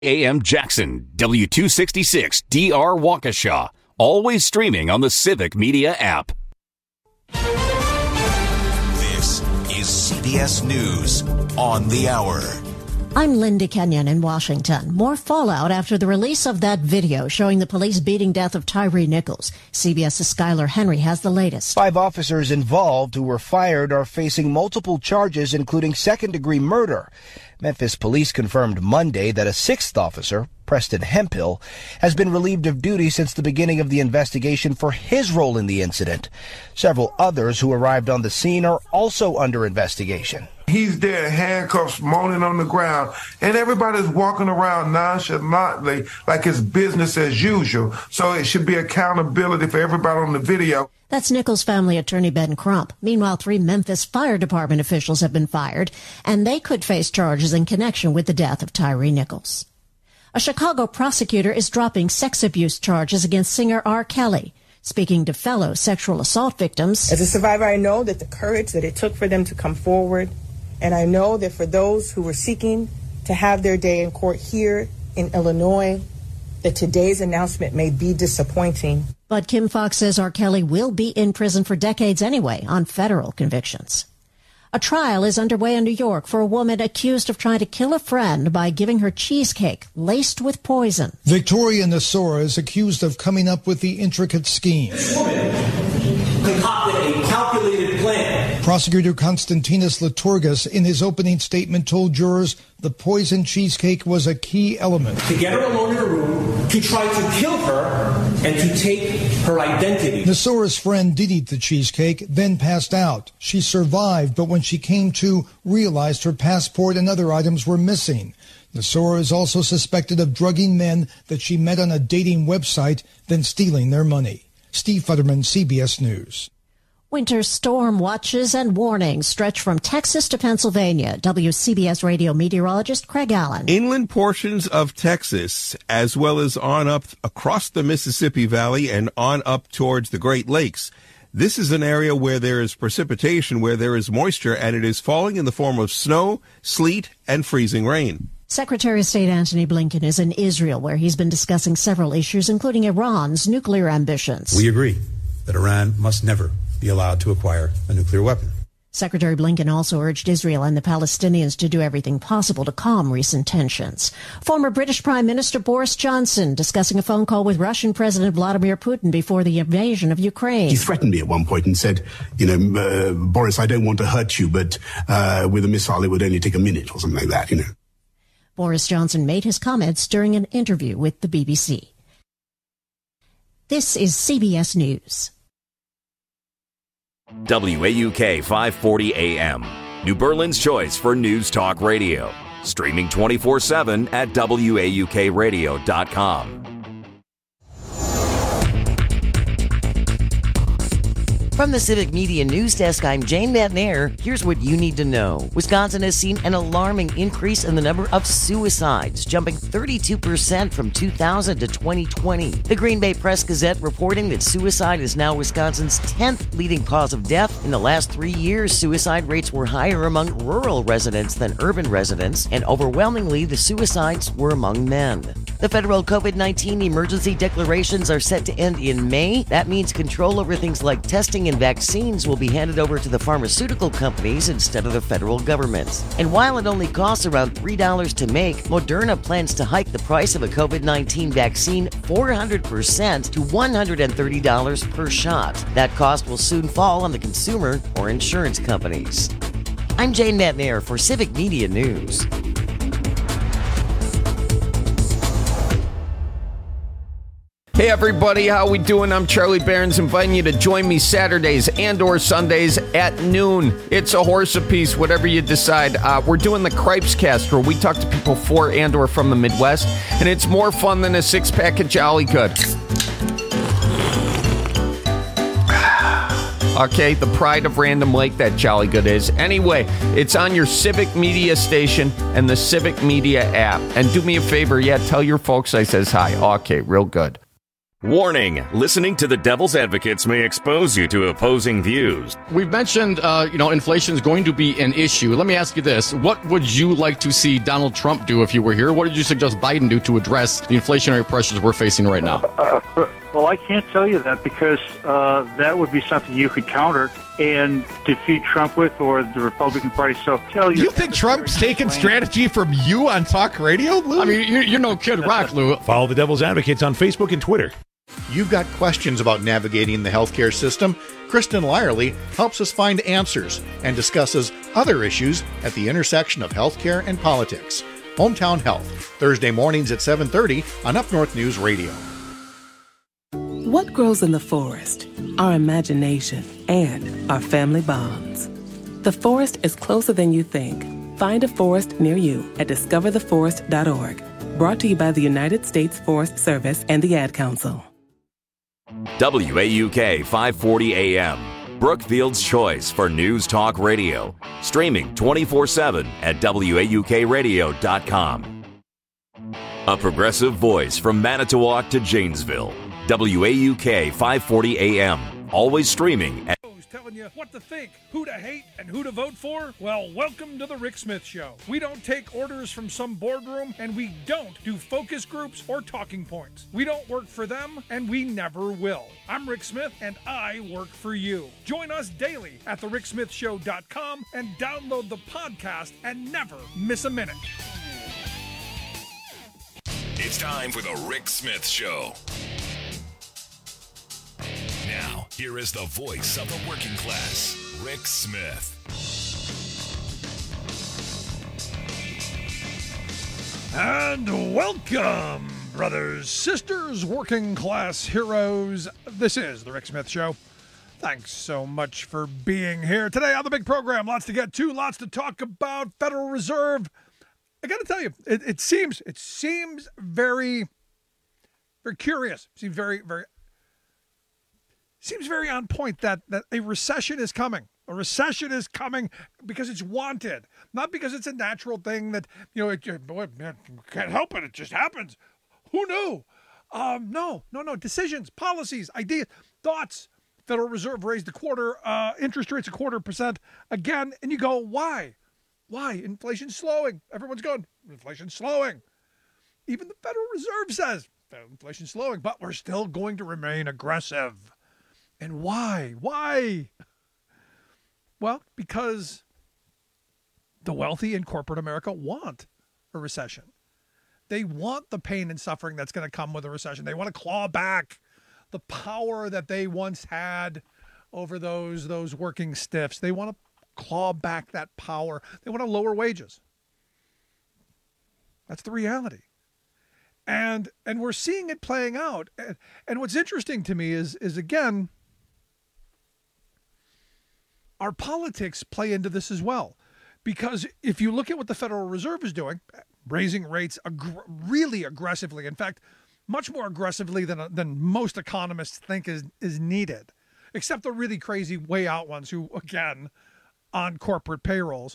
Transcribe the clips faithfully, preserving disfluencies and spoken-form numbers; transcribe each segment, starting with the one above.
A M Jackson, W two sixty-six D R Waukesha. Always streaming on the Civic Media app. This is C B S News on the Hour. I'm Linda Kenyon in Washington. More fallout after the release of that video showing the police beating death of Tyree Nichols. CBS's Skylar Henry has the latest. Five officers involved who were fired are facing multiple charges, including second-degree murder. Memphis police confirmed Monday that a sixth officer, Preston Hemphill, has been relieved of duty since the beginning of the investigation for his role in the incident. Several others who arrived on the scene are also under investigation. He's there, handcuffs, moaning on the ground, and everybody's walking around nonchalantly like it's business as usual. So it should be accountability for everybody on the video. That's Nichols' family attorney Ben Crump. Meanwhile, three Memphis Fire Department officials have been fired, and they could face charges in connection with the death of Tyree Nichols. A Chicago prosecutor is dropping sex abuse charges against singer R. Kelly. Speaking to fellow sexual assault victims, as a survivor, I know that the courage that it took for them to come forward, and I know that for those who were seeking to have their day in court here in Illinois, that today's announcement may be disappointing. But Kim Fox says R. Kelly will be in prison for decades anyway on federal convictions. A trial is underway in New York for a woman accused of trying to kill a friend by giving her cheesecake laced with poison. Victoria Nasora is accused of coming up with the intricate scheme. This woman concocted a calculated plan. Prosecutor Konstantinos Liturgas, in his opening statement, told jurors the poisoned cheesecake was a key element. To get her alone in a room, to try to kill her, and to take her identity. Nasora's friend did eat the cheesecake, then passed out. She survived, but when she came to, realized her passport and other items were missing. Nasora is also suspected of drugging men that she met on a dating website, then stealing their money. Steve Futterman, C B S News. Winter storm watches and warnings stretch from Texas to Pennsylvania. W C B S radio meteorologist Craig Allen. Inland portions of Texas, as well as on up across the Mississippi Valley and on up towards the Great Lakes. This is an area where there is precipitation, where there is moisture, and it is falling in the form of snow, sleet, and freezing rain. Secretary of State Antony Blinken is in Israel, where he's been discussing several issues, including Iran's nuclear ambitions. We agree that Iran must never be allowed to acquire a nuclear weapon. Secretary Blinken also urged Israel and the Palestinians to do everything possible to calm recent tensions. Former British Prime Minister Boris Johnson discussing a phone call with Russian President Vladimir Putin before the invasion of Ukraine. He threatened me at one point and said, you know, uh, Boris, I don't want to hurt you, but uh, with a missile it would only take a minute or something like that, you know. Boris Johnson made his comments during an interview with the B B C. This is C B S News. W A U K five forty A M, New Berlin's choice for news talk radio. Streaming twenty-four seven at W A U K radio dot com. From the Civic Media News Desk, I'm Jane McNair. Here's what you need to know. Wisconsin has seen an alarming increase in the number of suicides, jumping thirty-two percent from two thousand to twenty twenty. The Green Bay Press-Gazette reporting that suicide is now Wisconsin's tenth leading cause of death. In the last three years, suicide rates were higher among rural residents than urban residents, and overwhelmingly, the suicides were among men. The federal COVID nineteen emergency declarations are set to end in May. That means control over things like testing and vaccines will be handed over to the pharmaceutical companies instead of the federal government. And while it only costs around three dollars to make, Moderna plans to hike the price of a COVID nineteen vaccine four hundred percent to one hundred thirty dollars per shot. That cost will soon fall on the consumer or insurance companies. I'm Jane McNair for Civic Media News. Hey everybody, how we doing? I'm Charlie Barons, inviting you to join me Saturdays and or Sundays at noon. It's a horse apiece, whatever you decide. Uh, we're doing the Cripes Cast, where we talk to people for and or from the Midwest, and it's more fun than a six-pack of Jolly Good. Okay, the pride of Random Lake, that Jolly Good is. Anyway, it's on your Civic Media station and the Civic Media app. And do me a favor, yeah, tell your folks I says hi. Okay, real good. Warning, listening to the Devil's Advocates may expose you to opposing views. We've mentioned, uh, you know, inflation is going to be an issue. Let me ask you this. What would you like to see Donald Trump do if you were here? What did you suggest Biden do to address the inflationary pressures we're facing right now? Uh, well, I can't tell you that because uh, that would be something you could counter and defeat Trump with, or the Republican Party. So tell you. You think Trump's taking strategy from you on talk radio, Lou? I mean, you're, you're no Kid Rock, Lou. Follow the Devil's Advocates on Facebook and Twitter. You've got questions about navigating the healthcare system? Kristen Lyerly helps us find answers and discusses other issues at the intersection of healthcare and politics. Hometown Health, Thursday mornings at seven thirty on Up North News Radio. What grows in the forest? Our imagination and our family bonds. The forest is closer than you think. Find a forest near you at discover the forest dot org. Brought to you by the United States Forest Service and the Ad Council. W A U K five forty A M, Brookfield's choice for News Talk Radio. Streaming twenty-four seven at W A U K radio dot com. A progressive voice from Manitowoc to Janesville. W A U K five forty A M. Always streaming at telling you what to think, who to hate, and who to vote for? Well, welcome to the Rick Smith Show. We don't take orders from some boardroom, and we don't do focus groups or talking points. We don't work for them, and we never will. I'm Rick Smith, and I work for you. Join us daily at the rick smith show dot com and download the podcast and never miss a minute. It's time for the Rick Smith Show. Now, here is the voice of the working class, Rick Smith. And welcome, brothers, sisters, working class heroes. This is the Rick Smith Show. Thanks so much for being here today on the big program. Lots to get to, lots to talk about. Federal Reserve. I got to tell you, it, it seems it seems very, very curious. Seems very, very. Seems very on point that, that a recession is coming. A recession is coming because it's wanted, not because it's a natural thing that, you know, it, boy, man, can't help it. It just happens. Who knew? Um, no, no, no. Decisions, policies, ideas, thoughts. Federal Reserve raised the quarter, uh, interest rates a quarter percent again. And you go, why? Why? Inflation's slowing. Everyone's going, inflation's slowing. Even the Federal Reserve says inflation's slowing, but we're still going to remain aggressive. And why? Why? Well, because the wealthy in corporate America want a recession. They want the pain and suffering that's going to come with a recession. They want to claw back the power that they once had over those, those working stiffs. They want to claw back that power. They want to lower wages. That's the reality. And and we're seeing it playing out. And, and what's interesting to me is is again, our politics play into this as well. Because if you look at what the Federal Reserve is doing, raising rates ag- really aggressively, in fact, much more aggressively than than most economists think is, is needed, except the really crazy way out ones who, again, on corporate payrolls.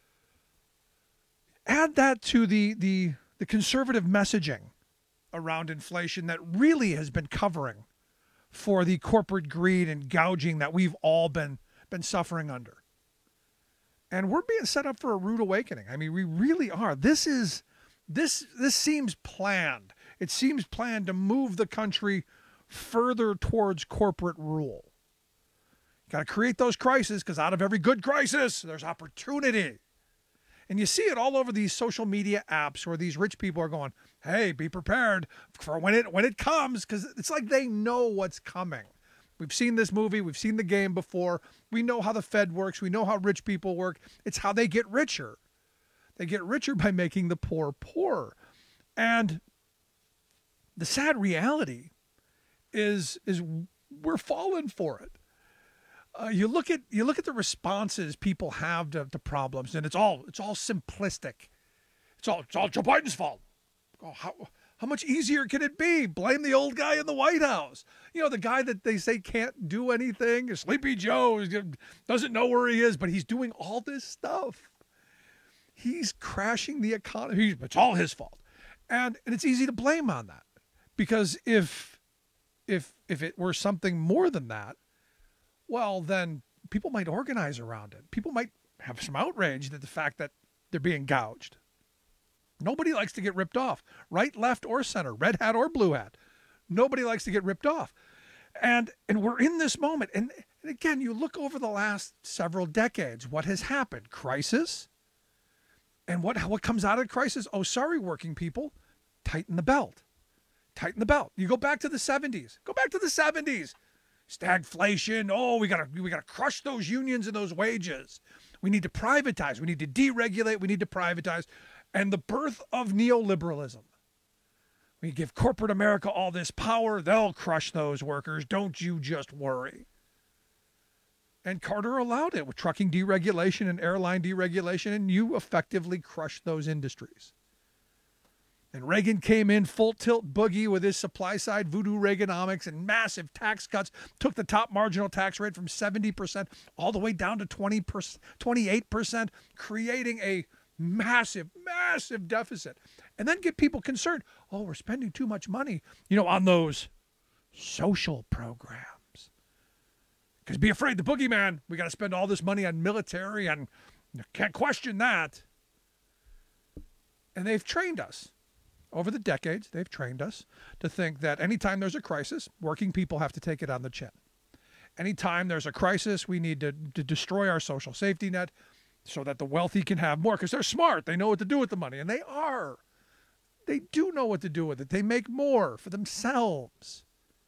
Add that to the the the conservative messaging around inflation that really has been covering for the corporate greed and gouging that we've all been been suffering under. And we're being set up for a rude awakening. I mean, we really are. This is this this seems planned. It seems planned to move the country further towards corporate rule. Got to create those crises, because out of every good crisis, there's opportunity. And you see it all over these social media apps where these rich people are going, hey, be prepared for when it when it comes, because it's like they know what's coming. We've seen this movie. We've seen the game before. We know how the Fed works. We know how rich people work. It's how they get richer. They get richer by making the poor poorer. And the sad reality is, is we're falling for it. Uh, you look at you look at the responses people have to, to problems, and it's all it's all simplistic. It's all it's all Joe Biden's fault. Oh, how how much easier can it be? Blame the old guy in the White House. You know, the guy that they say can't do anything. Sleepy Joe doesn't know where he is, but he's doing all this stuff. He's crashing the economy. It's all his fault, and and it's easy to blame on that, because if if if it were something more than that, well, then people might organize around it. People might have some outrage at the fact that they're being gouged. Nobody likes to get ripped off, right, left, or center, red hat or blue hat. Nobody likes to get ripped off. And and we're in this moment. And, and again, you look over the last several decades, what has happened? Crisis. And what, what comes out of crisis? Oh, sorry, working people, tighten the belt. Tighten the belt. You go back to the seventies. Go back to the seventies. Stagflation. Oh, we gotta we gotta crush those unions and those wages. We need to privatize. We need to deregulate. We need to privatize. And the birth of neoliberalism. We give corporate America all this power. They'll crush those workers. Don't you just worry. And Carter allowed it with trucking deregulation and airline deregulation, and you effectively crushed those industries. And Reagan came in full tilt boogie with his supply side voodoo Reaganomics and massive tax cuts, took the top marginal tax rate from seventy percent all the way down to twenty percent, twenty-eight percent, creating a massive, massive deficit. And then get people concerned. Oh, we're spending too much money, you know, on those social programs. Because be afraid, the boogeyman, we got to spend all this money on military, and you can't question that. And they've trained us. Over the decades, they've trained us to think that anytime there's a crisis, working people have to take it on the chin. Anytime there's a crisis, we need to, to destroy our social safety net so that the wealthy can have more, because they're smart. They know what to do with the money, and they are. They do know what to do with it. They make more for themselves.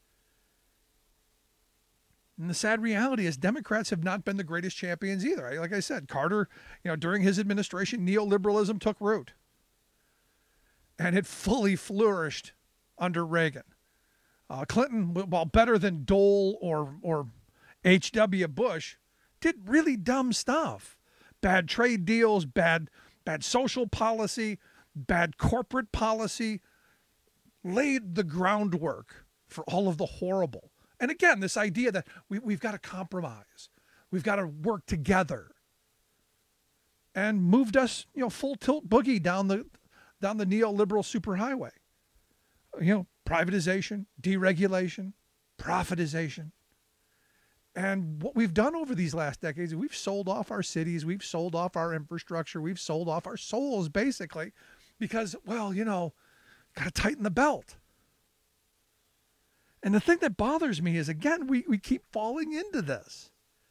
And the sad reality is Democrats have not been the greatest champions either. Like I said, Carter, you know, during his administration, neoliberalism took root. And it fully flourished under Reagan. Uh, Clinton, while better than Dole or or H W Bush, did really dumb stuff. Bad trade deals, bad bad social policy, bad corporate policy, laid the groundwork for all of the horrible. And again, this idea that we, we've got to compromise. We've got to work together. And moved us, you know, full tilt boogie down the down the neoliberal superhighway. You know, privatization, deregulation, profitization. And what we've done over these last decades is we've sold off our cities, we've sold off our infrastructure, we've sold off our souls, basically, because, well, you know, got to tighten the belt. And the thing that bothers me is, again, we, we keep falling into this.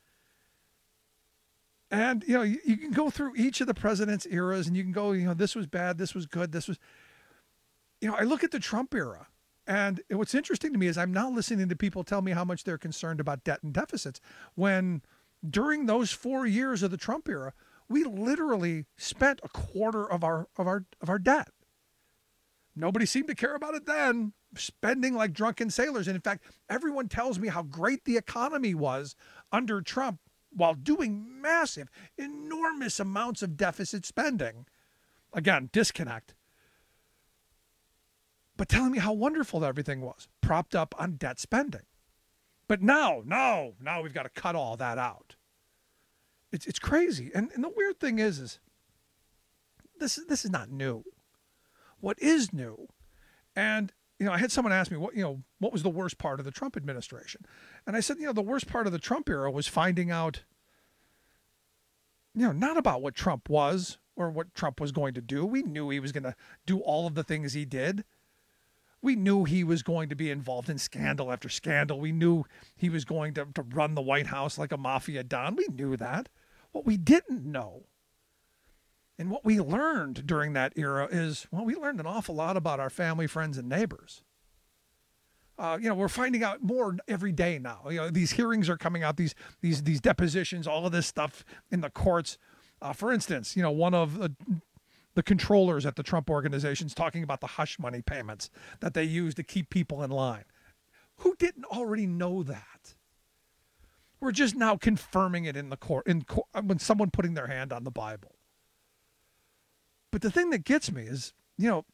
And, you know, you, you can go through each of the president's eras and you can go, you know, this was bad, this was good, this was, you know, I look at the Trump era. And what's interesting to me is I'm now listening to people tell me how much they're concerned about debt and deficits, when during those four years of the Trump era, we literally spent a quarter of our of our of our debt. Nobody seemed to care about it then, spending like drunken sailors. And in fact, everyone tells me how great the economy was under Trump while doing massive, enormous amounts of deficit spending. Again, disconnect. But telling me how wonderful everything was, propped up on debt spending. But now, no, now we've got to cut all that out. It's it's crazy. And, and the weird thing is, is this is this is not new. What is new? And you know, I had someone ask me what you know what was the worst part of the Trump administration, and I said, you know, the worst part of the Trump era was finding out, you know, not about what Trump was or what Trump was going to do. We knew he was going to do all of the things he did. We knew he was going to be involved in scandal after scandal. We knew he was going to, to run the White House like a mafia don. We knew that. What we didn't know, and what we learned during that era is, well, we learned an awful lot about our family, friends, and neighbors. Uh, you know, we're finding out more every day now. You know, these hearings are coming out, these these these depositions, all of this stuff in the courts. Uh, for instance, you know, one of the the controllers at the Trump organization's talking about the hush money payments that they use to keep people in line. Who didn't already know that? We're just now confirming it in the court, in court, when someone putting their hand on the Bible. But the thing that gets me is, you know,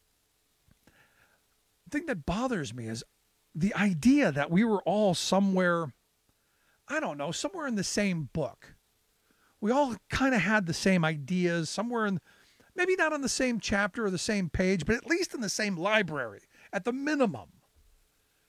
the thing that bothers me is the idea that we were all somewhere, I don't know, somewhere in the same book. We all kind of had the same ideas, somewhere in, maybe not on the same chapter or the same page, but at least in the same library, at the minimum.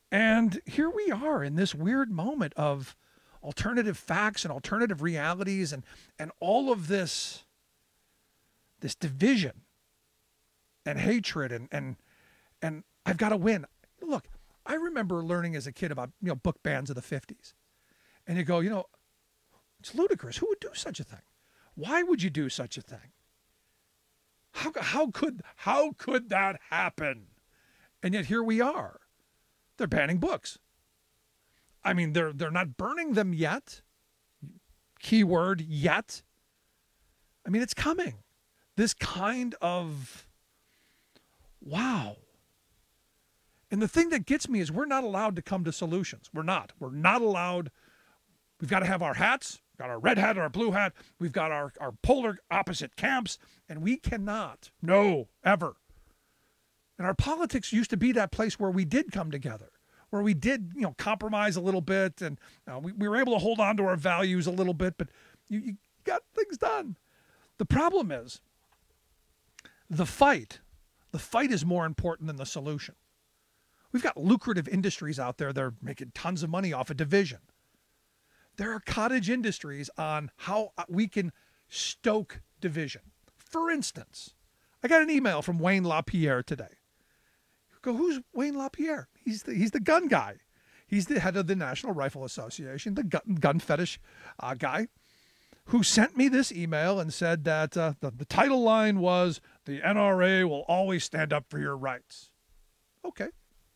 And here we are in this weird moment of alternative facts and alternative realities and, and all of this, this division and hatred and, and, and I've got to win. Look, I remember learning as a kid about, you know, book bans of the fifties. And you go, you know, it's ludicrous. Who would do such a thing? Why would you do such a thing? How, how could how could that happen? And yet here we are. They're banning books. I mean, they're they're not burning them yet. Keyword yet. I mean, it's coming. This kind of wow. And the thing that gets me is we're not allowed to come to solutions. We're not. We're not allowed. We've got to have our hats. We've got our red hat and our blue hat. We've got our, our polar opposite camps. And we cannot. No, ever. And our politics used to be that place where we did come together, where we did, you know, compromise a little bit, and uh, we, we were able to hold on to our values a little bit, but you, you got things done. The problem is the fight. The fight is more important than the solution. We've got lucrative industries out there that are making tons of money off of division. There are cottage industries on how we can stoke division. For instance, I got an email from Wayne LaPierre today. Go, who's Wayne LaPierre? He's the, he's the gun guy. He's the head of the National Rifle Association, the gun, gun fetish uh, guy, who sent me this email and said that uh, the, the title line was, the N R A will always stand up for your rights. Okay.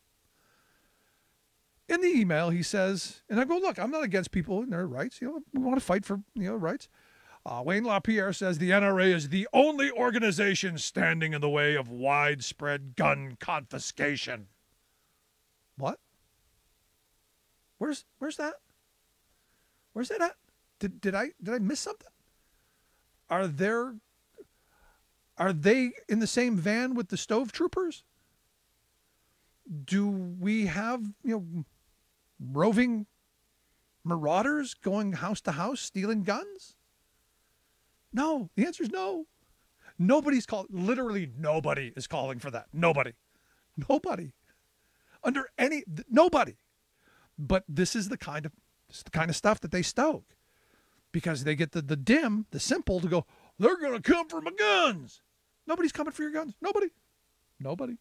In the email, he says, and I go, look, I'm not against people and their rights. You know, we want to fight for, you know, rights. Uh, Wayne LaPierre says the N R A is the only organization standing in the way of widespread gun confiscation. What? Where's where's that? Where's that at? Did did I did I miss something? Are there are they in the same van with the stove troopers? Do we have, you know, roving marauders going house to house stealing guns? No, the answer is no. Nobody's called, literally nobody is calling for that. Nobody. Nobody. Under any, nobody. But this is the kind of, this is the kind of stuff that they stoke. Because they get the, the dim, the simple to go, they're going to come for my guns. Nobody's coming for your guns. Nobody. Nobody.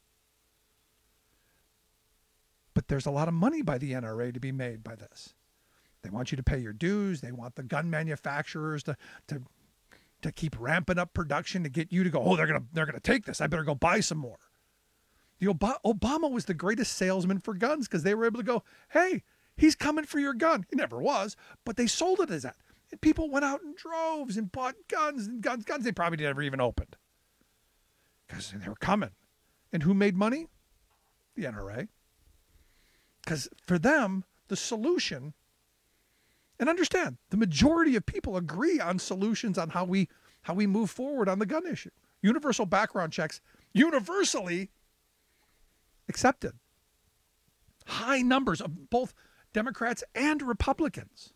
But there's a lot of money by the N R A to be made by this. They want you to pay your dues. They want the gun manufacturers to to to keep ramping up production to get you to go, oh, they're gonna they're gonna take this. I better go buy some more. The Ob- Obama was the greatest salesman for guns because they were able to go, hey, he's coming for your gun. He never was, but they sold it as that. And people went out in droves and bought guns and guns, guns they probably never even opened because they were coming. And who made money? The N R A. Because for them, the solution, and understand, the majority of people agree on solutions on how we how we move forward on the gun issue. Universal background checks, universally accepted. High numbers of both Democrats and Republicans.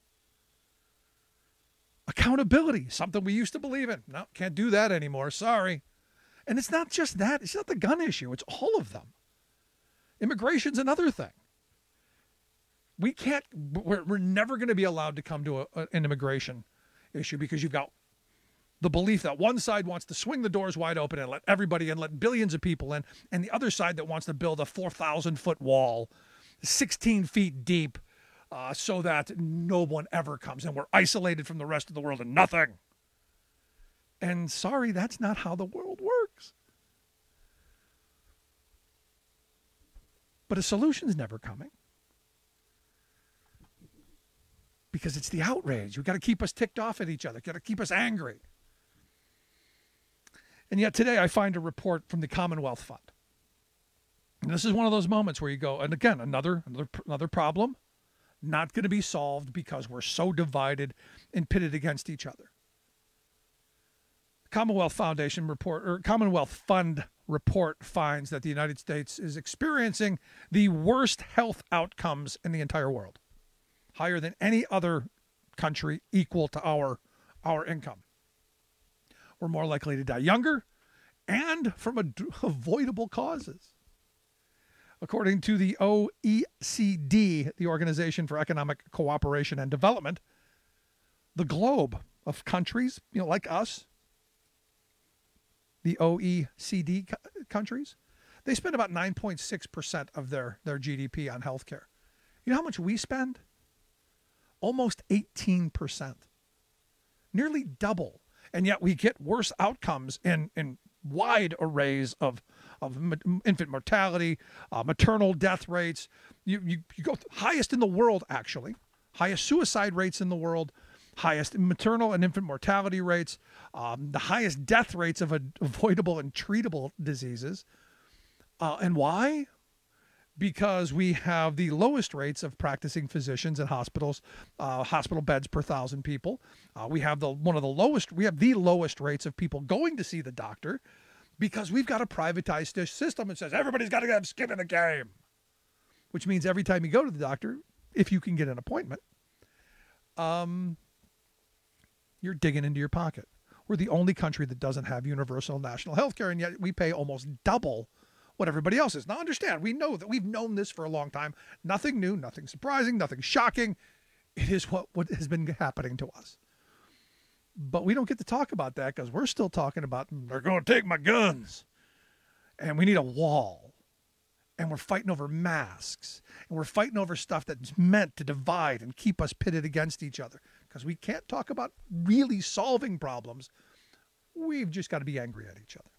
Accountability, something we used to believe in. No, can't do that anymore. Sorry. And it's not just that. It's not the gun issue. It's all of them. Immigration's another thing. We can't, we're, we're never going to be allowed to come to a, a, an immigration issue because you've got the belief that one side wants to swing the doors wide open and let everybody in, let billions of people in, and the other side that wants to build a four thousand foot wall, sixteen feet deep, uh, so that no one ever comes and we're isolated from the rest of the world and nothing. And sorry, that's not how the world works. But a solution's never coming. Because it's the outrage. We've got to keep us ticked off at each other. Got to keep us angry. And yet today I find a report from the Commonwealth Fund. And this is one of those moments where you go, and again, another another, another problem, not going to be solved because we're so divided and pitted against each other. Commonwealth Foundation report, or Commonwealth Fund report finds that the United States is experiencing the worst health outcomes in the entire world. Higher than any other country equal to our, our income. We're more likely to die younger and from ad- avoidable causes. According to the O E C D, the Organization for Economic Cooperation and Development, the globe of countries, you know, like us, the O E C D co- countries, they spend about nine point six percent of their, their G D P on healthcare. You know how much we spend? Almost eighteen percent. Nearly double. And yet we get worse outcomes in, in wide arrays of, of infant mortality, uh, maternal death rates. You, you, you go highest in the world, actually. Highest suicide rates in the world. Highest maternal and infant mortality rates, um, the highest death rates of avoidable and treatable diseases. Uh, and why? Because we have the lowest rates of practicing physicians in hospitals, uh, hospital beds per thousand people. Uh, we have the one of the lowest, we have the lowest rates of people going to see the doctor because we've got a privatized system that says everybody's got to have skin in the game, which means every time you go to the doctor, if you can get an appointment, um, you're digging into your pocket. We're the only country that doesn't have universal national health care, and yet we pay almost double what everybody else is. Now understand, we know that we've known this for a long time. Nothing new, nothing surprising, nothing shocking. It is what, what has been happening to us. But we don't get to talk about that because we're still talking about, they're going to take my guns. And we need a wall. And we're fighting over masks. And we're fighting over stuff that's meant to divide and keep us pitted against each other. Because we can't talk about really solving problems. We've just got to be angry at each other.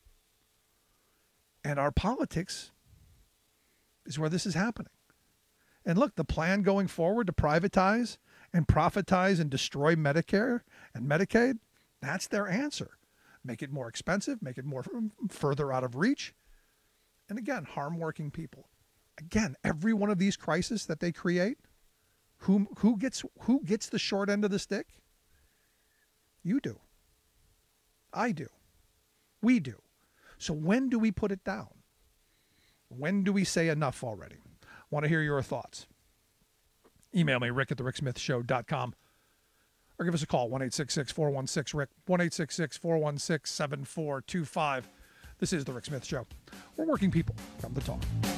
And our politics is where this is happening. And look, the plan going forward to privatize and profitize and destroy Medicare and Medicaid, that's their answer. Make it more expensive, make it more further out of reach. And again, harm working people. Again, every one of these crises that they create, who, who gets who gets the short end of the stick? You do. I do. We do. So when do we put it down? When do we say enough already? Want to hear your thoughts. Email me, rick at the rick smith show dot com, or give us a call, one eight six six, four one six, rick, one eight six six, four one six, seven four two five. This is The Rick Smith Show. We're working people. Come to talk.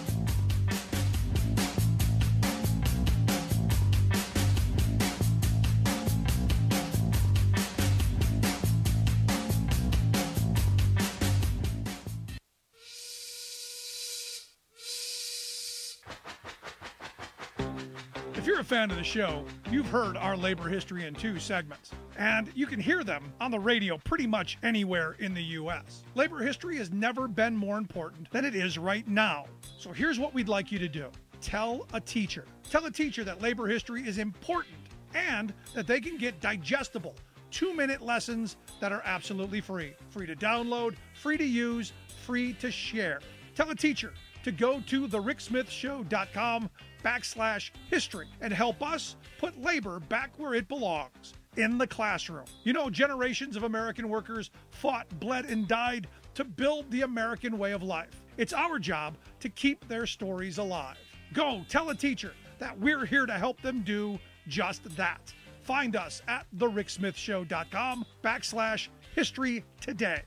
If you're a fan of the show, you've heard our labor history in two segments, and you can hear them on the radio pretty much anywhere in the U S. Labor history has never been more important than it is right now. So here's what we'd like you to do. Tell a teacher. Tell a teacher that labor history is important and that they can get digestible two-minute lessons that are absolutely free. Free to download, free to use, free to share. Tell a teacher to go to the rick smith show dot com backslash history and help us put labor back where it belongs, in the classroom. You know, generations of American workers fought, bled, and died to build the American way of life. It's our job to keep their stories alive. Go tell a teacher that we're here to help them do just that. Find us at the rick smith show dot com backslash history today.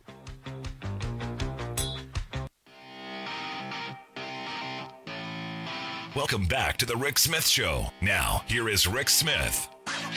Welcome back to the Rick Smith Show. Now, here is Rick Smith.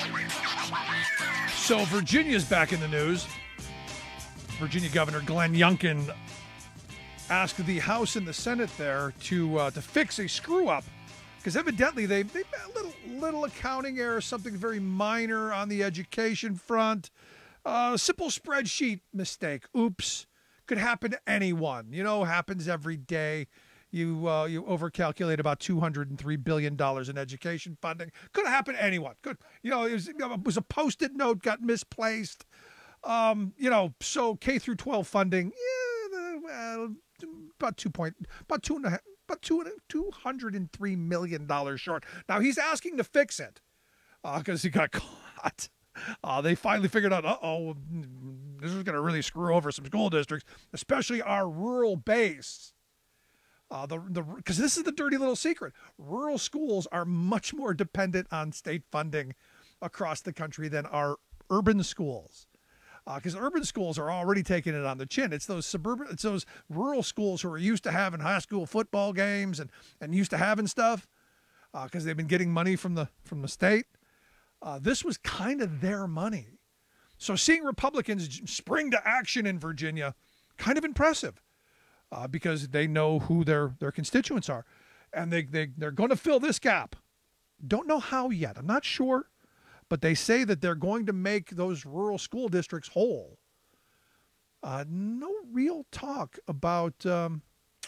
So Virginia's back in the news. Virginia Governor Glenn Youngkin asked the House and the Senate there to uh, to fix a screw-up, because evidently they they a little little accounting error, something very minor on the education front, uh, simple spreadsheet mistake. Oops, could happen to anyone. You know, happens every day. You uh, you overcalculate about two hundred three billion dollars in education funding. Could have happened to anyone. Could, you know, it was, it was a Post-it note got misplaced. Um, you know, so K through twelve funding, yeah, well, about two point, about two and a half, about two two hundred and three million dollars short. Now he's asking to fix it because uh, he got caught. Uh, they finally figured out, uh oh, this is going to really screw over some school districts, especially our rural base. Uh, the the because this is the dirty little secret. Rural schools are much more dependent on state funding across the country than our urban schools. Because uh, urban schools are already taking it on the chin. It's those suburban, it's those rural schools who are used to having high school football games and, and used to having stuff because uh, they've been getting money from the from the state. Uh, this was kind of their money. So seeing Republicans spring to action in Virginia, kind of impressive uh, because they know who their, their constituents are. And they, they, they're going to fill this gap. Don't know how yet. I'm not sure. But they say that they're going to make those rural school districts whole. Uh, no real talk about um,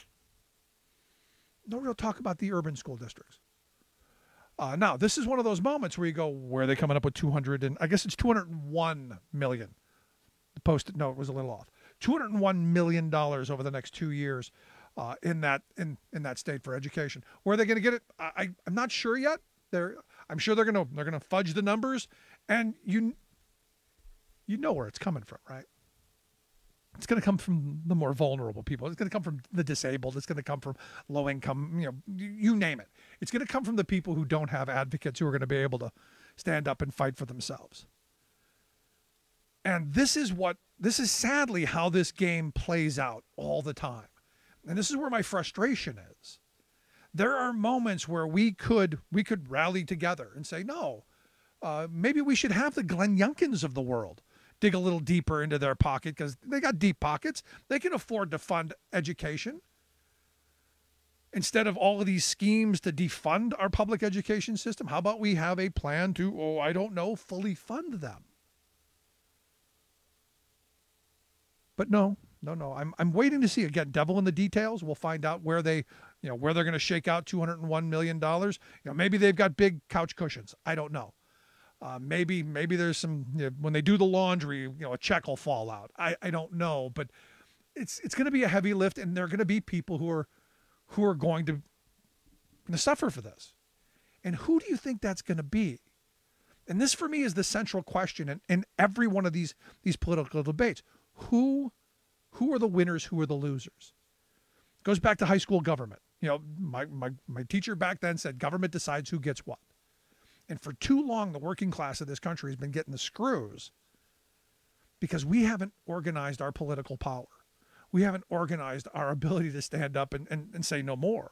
no real talk about the urban school districts. Uh, now, this is one of those moments where you go, where are they coming up with two hundred and I guess it's two hundred one million. The post no, it was a little off. two hundred one million dollars over the next two years uh, in that in, in that state for education. Where are they going to get it? I, I I'm not sure yet. They're I'm sure they're gonna they're gonna fudge the numbers, and you you know where it's coming from, right? It's gonna come from the more vulnerable people. It's gonna come from the disabled. It's gonna come from low income. You know, you name it. It's gonna come from the people who don't have advocates who are gonna be able to stand up and fight for themselves. And this is what this is sadly how this game plays out all the time, and this is where my frustration is. There are moments where we could we could rally together and say, no, uh, maybe we should have the Glenn Youngkins of the world dig a little deeper into their pocket because they got deep pockets. They can afford to fund education. Instead of all of these schemes to defund our public education system, how about we have a plan to, oh, I don't know, fully fund them? But no, no, no. I'm I'm waiting to see. Again, devil in the details. We'll find out where they, you know, where they're going to shake out two hundred one million dollars. You know, maybe they've got big couch cushions. I don't know. Uh, maybe maybe there's some, you know, when they do the laundry, you know, a check will fall out. I, I don't know, but it's it's going to be a heavy lift, and there are going to be people who are who are going to, going to suffer for this. And who do you think that's going to be? And this, for me, is the central question in, in every one of these these political debates. Who who are the winners? Who are the losers? It goes back to high school government. You know, my, my, my teacher back then said government decides who gets what. And for too long, the working class of this country has been getting the screws because we haven't organized our political power. We haven't organized our ability to stand up and, and, and say no more.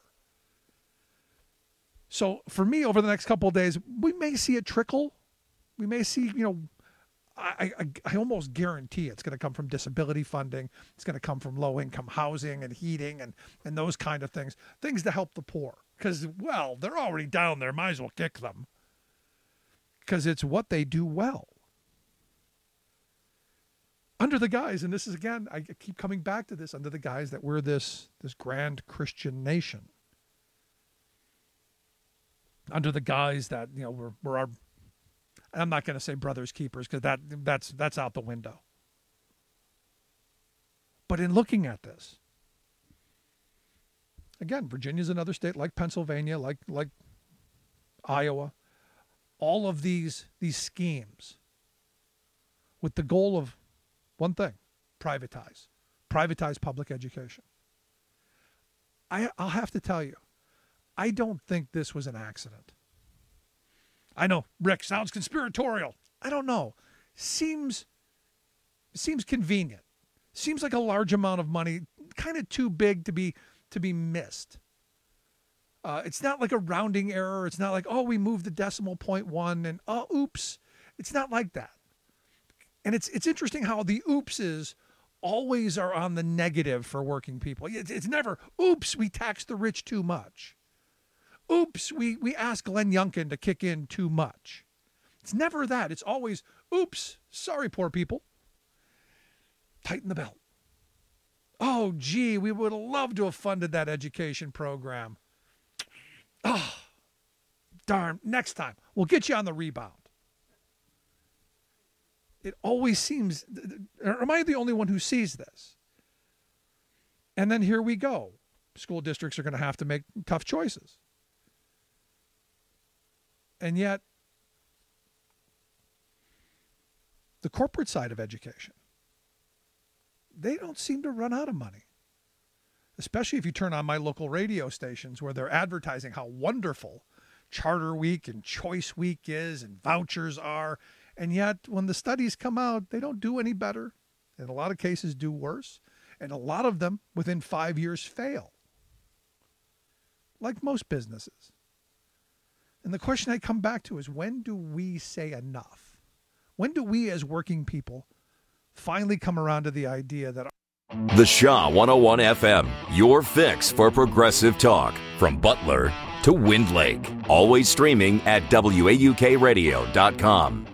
So for me, over the next couple of days, we may see a trickle. We may see, you know, I, I, I almost guarantee it's going to come from disability funding. It's going to come from low-income housing and heating and, and those kind of things, things to help the poor. Because, well, they're already down there. Might as well kick them. Because it's what they do well. Under the guise, and this is, again, I keep coming back to this, under the guise that we're this, this grand Christian nation. Under the guise that, you know, we're, we're our... I'm not going to say brothers keepers because that that's that's out the window. But in looking at this, again, Virginia's another state like Pennsylvania, like like Iowa, all of these these schemes with the goal of one thing, privatize, privatize public education. I I'll have to tell you, I don't think this was an accident. I know, Rick, sounds conspiratorial. I don't know. Seems seems convenient. Seems like a large amount of money, kind of too big to be to be missed. Uh, it's not like a rounding error. It's not like, oh, we moved the decimal point one and oh, oops. It's not like that. And it's it's interesting how the oopses always are on the negative for working people. It's, it's never, oops, we taxed the rich too much. Oops, we, we asked Glenn Youngkin to kick in too much. It's never that. It's always, oops, sorry, poor people. Tighten the belt. Oh, gee, we would have loved to have funded that education program. Oh, darn, next time. We'll get you on the rebound. It always seems, am I the only one who sees this? And then here we go. School districts are going to have to make tough choices. And yet, the corporate side of education, they don't seem to run out of money. Especially if you turn on my local radio stations where they're advertising how wonderful Charter Week and Choice Week is and vouchers are And yet, when the studies come out, they don't do any better. In a lot of cases, do worse. And a lot of them, within five years, fail. Like most businesses. And the question I come back to is, when do we say enough? When do we as working people finally come around to the idea that... The Shaw one oh one F M, your fix for progressive talk. From Butler to Wind Lake. Always streaming at W A U K radio dot com.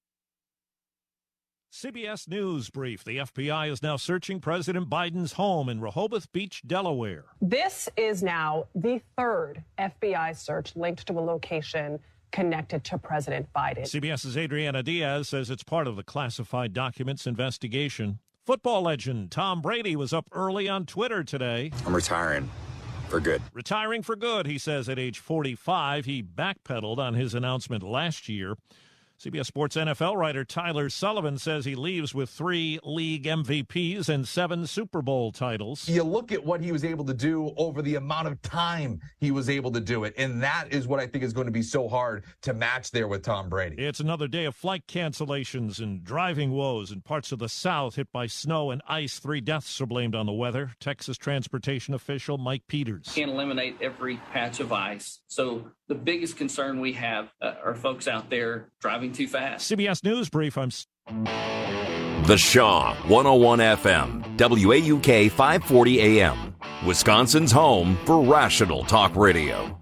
C B S News Brief. The F B I is now searching President Biden's home in Rehoboth Beach, Delaware. This is now the third F B I search linked to a location connected to President Biden. CBS's Adriana Diaz says it's part of the classified documents investigation. Football legend Tom Brady was up early on Twitter today. I'm retiring for good. Retiring for good, he says at age forty-five. He backpedaled on his announcement last year. C B S Sports N F L writer Tyler Sullivan says he leaves with three league M V Ps and seven Super Bowl titles. You look at what he was able to do over the amount of time he was able to do it, and that is what I think is going to be so hard to match there with Tom Brady. It's another day of flight cancellations and driving woes in parts of the South hit by snow and ice. Three deaths are blamed on the weather. Texas transportation official Mike Peters. Can't eliminate every patch of ice. So the biggest concern we have uh, are folks out there driving too fast. C B S News Brief. I'm. The Shaw one oh one F M, W A U K five forty A M, Wisconsin's home for rational talk radio.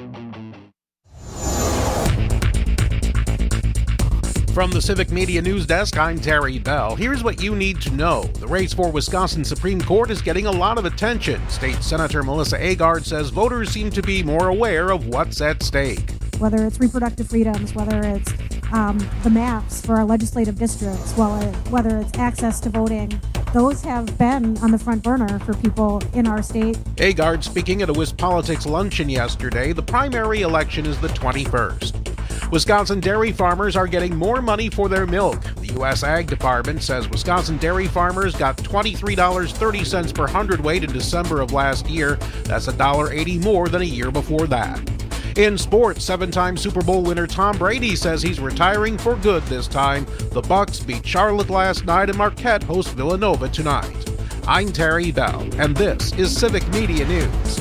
From the Civic Media News Desk, I'm Terry Bell. Here's what you need to know. The race for Wisconsin Supreme Court is getting a lot of attention. State Senator Melissa Agard says voters seem to be more aware of what's at stake. Whether it's reproductive freedoms, whether it's um, the maps for our legislative districts, whether it's access to voting, those have been on the front burner for people in our state. Agard speaking at a WisPolitics luncheon yesterday. The primary election is the twenty-first. Wisconsin dairy farmers are getting more money for their milk. The U S Ag Department says Wisconsin dairy farmers got twenty-three dollars and thirty cents per hundredweight in December of last year. That's one dollar eighty more than a year before that. In sports, seven-time Super Bowl winner Tom Brady says he's retiring for good this time. The Bucs beat Charlotte last night and Marquette hosts Villanova tonight. I'm Terry Bell, and this is Civic Media News.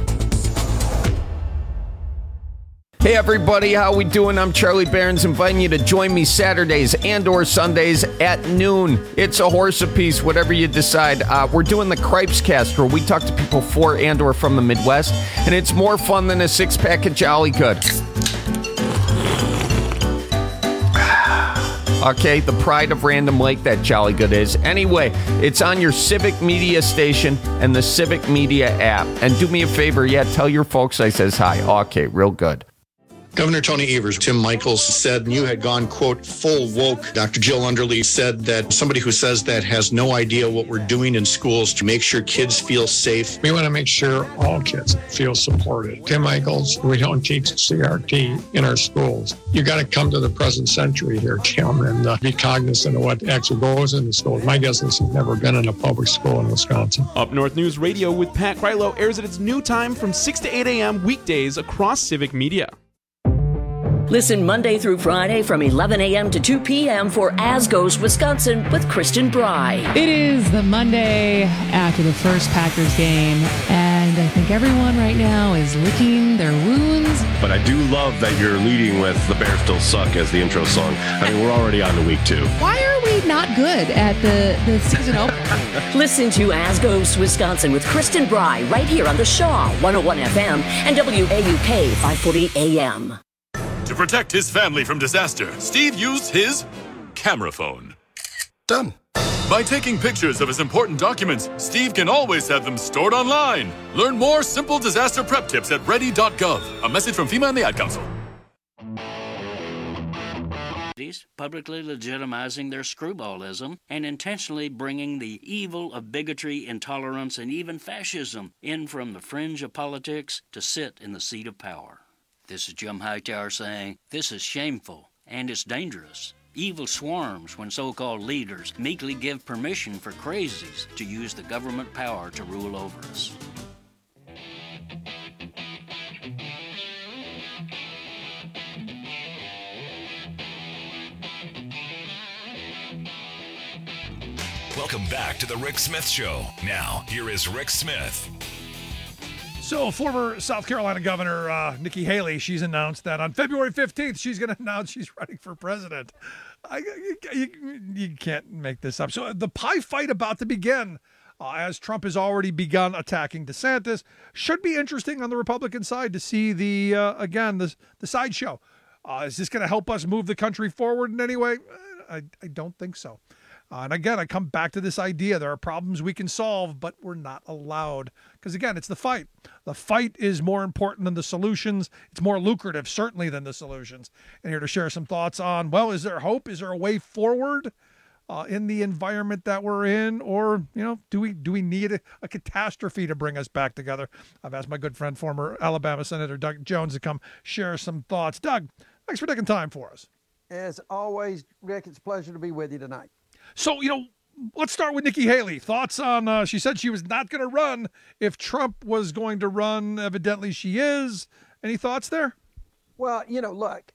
Hey everybody, how we doing? I'm Charlie Behrens, inviting you to join me Saturdays and or Sundays at noon. It's a horse apiece, whatever you decide. Uh, we're doing the Cripes Cast, where we talk to people for and or from the Midwest, and it's more fun than a six-pack of Jolly Good. Okay, the pride of Random Lake, that Jolly Good is. Anyway, it's on your Civic Media station and the Civic Media app. And do me a favor, yeah, tell your folks I says hi. Okay, real good. Governor Tony Evers, Tim Michaels said you had gone, quote, full woke. Doctor Jill Underly said that somebody who says that has no idea what we're doing in schools to make sure kids feel safe. We want to make sure all kids feel supported. Tim Michaels, we don't teach C R T in our schools. You got to come to the present century here, Tim, and uh, be cognizant of what actually goes in the schools. My guess is he's never been in a public school in Wisconsin. Up North News Radio with Pat Krylo airs at its new time from six to eight a.m. weekdays across Civic Media. Listen Monday through Friday from eleven a.m. to two p.m. for As Goes Wisconsin with Kristen Bry. It is the Monday after the first Packers game, and I think everyone right now is licking their wounds. But I do love that you're leading with The Bears Still Suck as the intro song. I mean, we're already on to week two. Why are we not good at the, the season opener? Listen to As Goes Wisconsin with Kristen Bry right here on the Shaw one oh one F M and W A U K five forty A M. To protect his family from disaster, Steve used his camera phone. Done. By taking pictures of his important documents, Steve can always have them stored online. Learn more simple disaster prep tips at ready dot gov. A message from FEMA and the Ad Council. Publicly legitimizing their screwballism and intentionally bringing the evil of bigotry, intolerance, and even fascism in from the fringe of politics to sit in the seat of power. This is Jim Hightower saying, this is shameful and it's dangerous. Evil swarms when so-called leaders meekly give permission for crazies to use the government power to rule over us. Welcome back to the Rick Smith Show. Now, here is Rick Smith. So, former South Carolina Governor uh, Nikki Haley, she's announced that on February fifteenth, she's going to announce she's running for president. I, you, you, you can't make this up. So, the pie fight about to begin, uh, as Trump has already begun attacking DeSantis, should be interesting on the Republican side to see the, uh, again, the, the sideshow. Uh, is this going to help us move the country forward in any way? I, I don't think so. Uh, and again, I come back to this idea. There are problems we can solve, but we're not allowed. Because again, it's the fight. The fight is more important than the solutions. It's more lucrative, certainly, than the solutions. And here to share some thoughts on, well, is there hope? Is there a way forward uh, in the environment that we're in? Or, you know, do we do we need a, a catastrophe to bring us back together? I've asked my good friend, former Alabama Senator Doug Jones, to come share some thoughts. Doug, thanks for taking time for us. As always, Rick, it's a pleasure to be with you tonight. So, you know, let's start with Nikki Haley. Thoughts on, uh, she said she was not going to run if Trump was going to run. Evidently she is. Any thoughts there? Well, you know, look,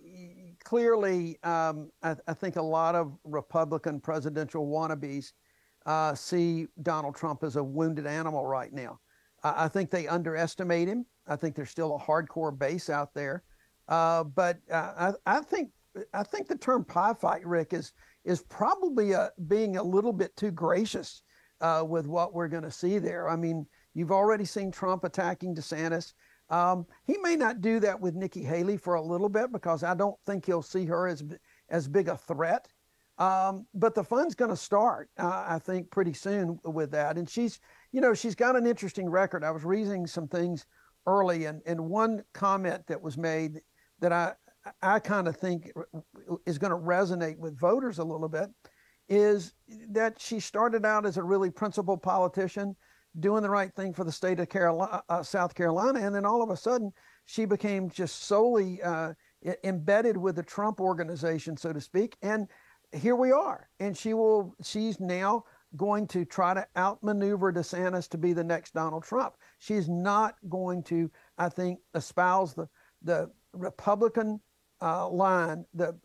clearly, um, I, I think a lot of Republican presidential wannabes uh, see Donald Trump as a wounded animal right now. I, I think they underestimate him. I think there's still a hardcore base out there. Uh, but uh, I, I think I think the term pie fight, Rick, is is probably uh, being a little bit too gracious uh, with what we're going to see there. I mean, you've already seen Trump attacking DeSantis. Um, he may not do that with Nikki Haley for a little bit because I don't think he'll see her as as big a threat. Um, but the fun's going to start, uh, I think, pretty soon with that. And she's, you know, she's got an interesting record. I was reading some things early, and, and one comment that was made that I, I kind of think is going to resonate with voters a little bit is that she started out as a really principled politician doing the right thing for the state of Carolina, uh, South Carolina. And then all of a sudden she became just solely uh, embedded with the Trump organization, so to speak. And here we are. And she will, she's now going to try to outmaneuver DeSantis to be the next Donald Trump. She's not going to, I think, espouse the, the Republican Uh, line the,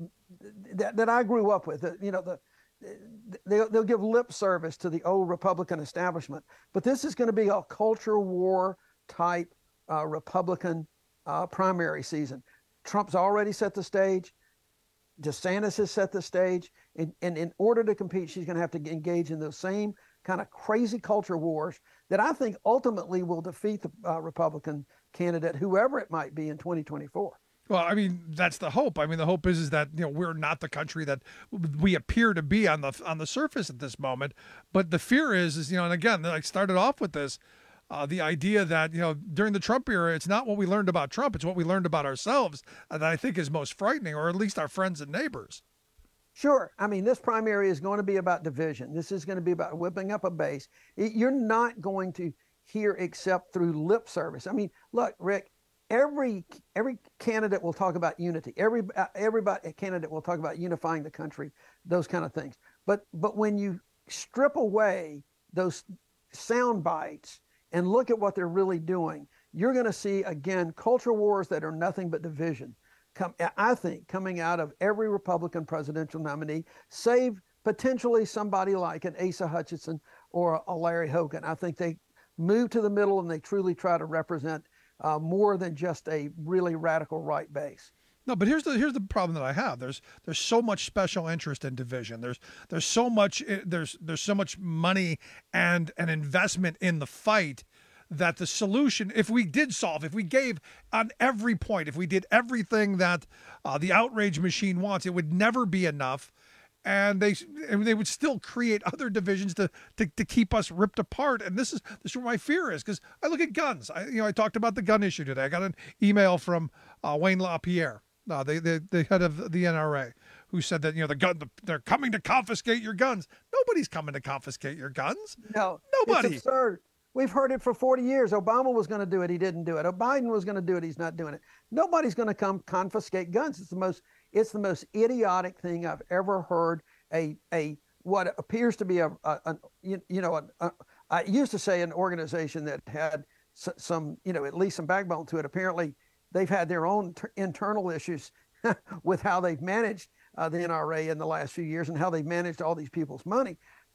that that I grew up with. The, you know, the they'll, they'll give lip service to the old Republican establishment, but this is going to be a culture war type uh, Republican uh, primary season. Trump's already set the stage. DeSantis has set the stage, and, and in order to compete, she's going to have to engage in those same kind of crazy culture wars that I think ultimately will defeat the uh, Republican candidate, whoever it might be, in twenty twenty-four. Well, I mean, that's the hope. I mean, the hope is is that, you know, we're not the country that we appear to be on the on the surface at this moment. But the fear is, is you know, and again, I started off with this, uh, the idea that, you know, during the Trump era, it's not what we learned about Trump, it's what we learned about ourselves that I think is most frightening, or at least our friends and neighbors. Sure. I mean, this primary is going to be about division. This is going to be about whipping up a base. You're not going to hear except through lip service. I mean, look, Rick, Every every candidate will talk about unity. Every everybody candidate will talk about unifying the country, those kind of things. But but when you strip away those sound bites and look at what they're really doing, you're going to see again culture wars that are nothing but division. Come, I think, coming out of every Republican presidential nominee, save potentially somebody like an Asa Hutchinson or a Larry Hogan. I think they move to the middle and they truly try to represent Uh, more than just a really radical right base. No, but here's the here's the problem that I have. There's there's so much special interest in division. There's there's so much there's there's so much money and an investment in the fight that the solution, if we did solve, if we gave on every point, if we did everything that uh, the outrage machine wants, it would never be enough. And they and they would still create other divisions to, to to keep us ripped apart. And this is this is where my fear is, because I look at guns. I you know I talked about the gun issue today. I got an email from uh, Wayne LaPierre, uh, the, the the head of the N R A, who said that you know the gun the, they're coming to confiscate your guns. Nobody's coming to confiscate your guns. No, nobody. It's absurd. We've heard it for forty years. Obama was going to do it. He didn't do it. Biden was going to do it. He's not doing it. Nobody's going to come confiscate guns. It's the most, it's the most idiotic thing I've ever heard. A, a, what appears to be a, a, a you, you know, a, a, I used to say an organization that had some, you know, at least some backbone to it. Apparently they've had their own ter- internal issues with how they've managed uh, the N R A in the last few years and how they've managed all these people's money.